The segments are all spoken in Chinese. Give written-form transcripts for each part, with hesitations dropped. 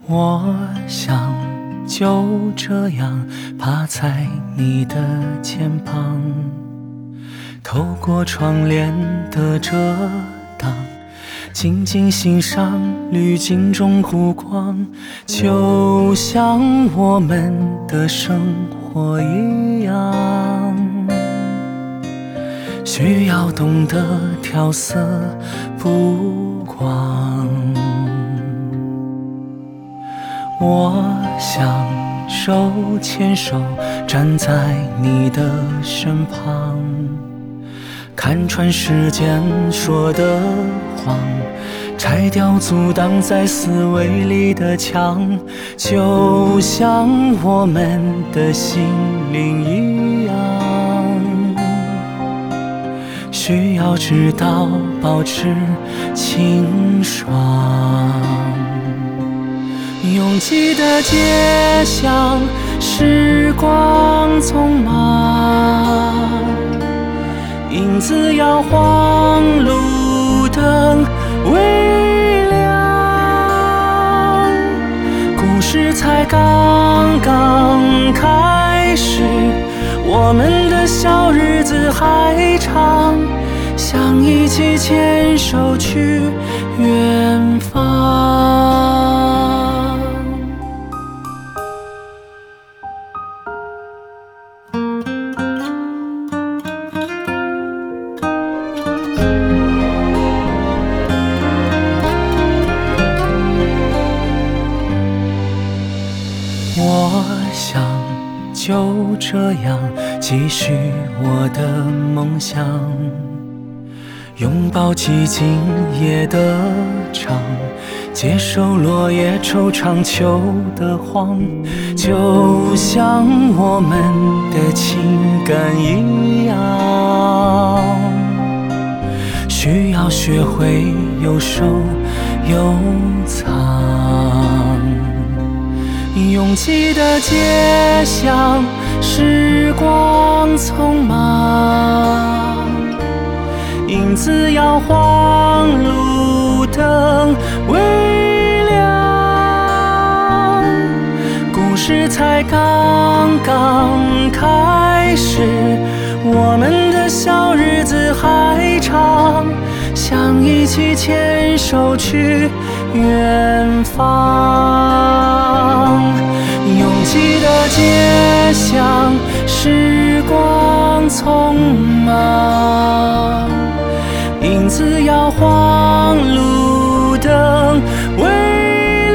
我想就这样趴在你的肩膀，透过窗帘的遮挡，静静欣赏滤镜中湖光，就像我们的生活一样，需要懂得调色补光。我想手牵手站在你的身旁，看穿时间说的谎，拆掉阻挡在思维里的墙，就像我们的心灵一样，需要知道保持清爽。拥挤的街巷，时光匆忙，影子摇晃，路灯微亮，故事才刚刚开始，我们的小日子还长，想一起牵手去远方。我想就这样继续我的梦想，拥抱寂静夜的长，接受落叶惆怅秋的黄，就像我们的情感一样，需要学会有收有藏。拥挤的街巷，时光匆忙，影子摇晃，路灯微亮，故事才刚刚开始，我们的小日子还长，想一起牵手去远方。拥挤的街巷，时光匆忙，影子摇晃，路灯微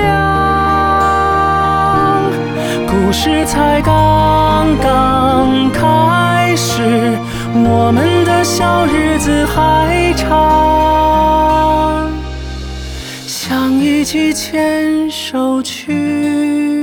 亮，故事才刚刚开始，我们的小日子还长，想一起牵手去